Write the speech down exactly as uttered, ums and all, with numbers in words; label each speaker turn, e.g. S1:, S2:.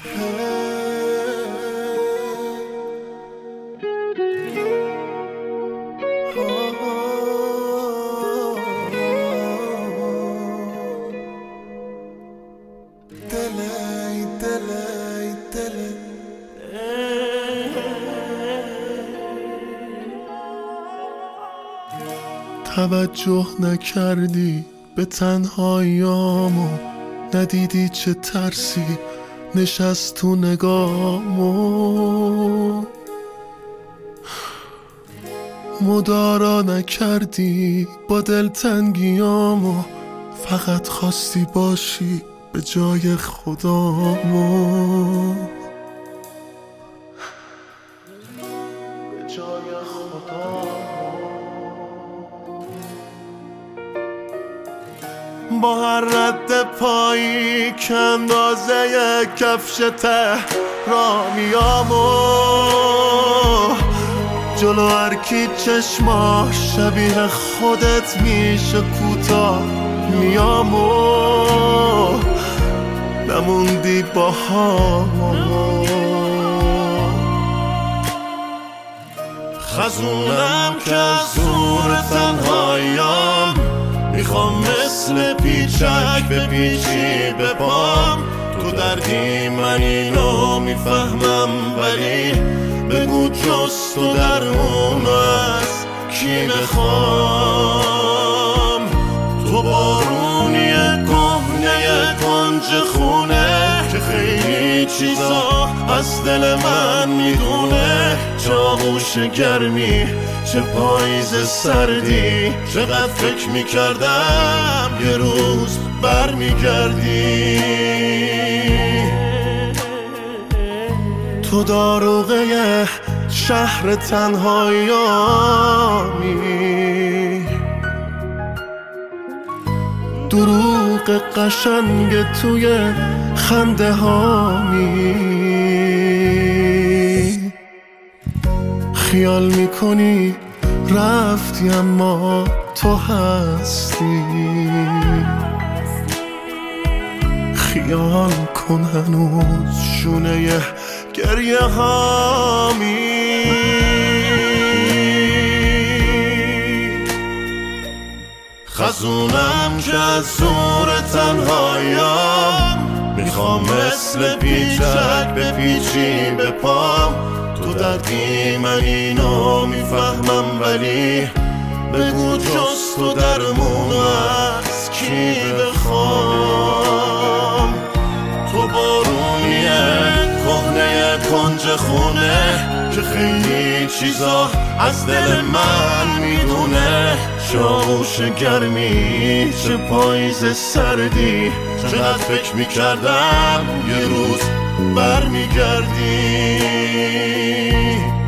S1: توجه نکردی به تنهاییامو، ندیدی چه ترسی نشست تو نگامو، مدارا نکردی با دلتنگیامو، فقط خواستی باشی به جای خدامو، به جای خدامو. با هر رد پایی که اندازه کفش تهرانیامو، جلو هر کی چشماش شبیه خودت میشه کوتاه میامو، نموندی با هامو. خزونم که از زور تنهاییام، میخوام مثل پیچک به پیچی به پام، تو دردی من اینو میفهمم، ولی بگو جز تو درمون از کی بخوام. تو بارونی کهنه کنج خونه که خیلی چیزا از دل من میدونه، چه آغوش گرمی چه پاییز سردی، چقدر فکر میکردم یه روز برمیگردی. تو داروغه شهر تنهاییامی، دروغ قشنگ توی خنده هامی، خیال میکنی رفتی اما تو هستی، خیال کن هنوز شونه گریه هامی. خزونم که از زور تنهاییام، میخوام مثل پیچک به پیچی به پام، تو دردی من اینو میفهمم، ولی بگو جز تو درمون از کی بخوام. تو بارونیه کهنه کنج خونه که خیلی چیزا از دل من میدونه، چه آغوش گرمی چه پاییز سردی، چقدر فکر میکردم یه روز برمیگردی.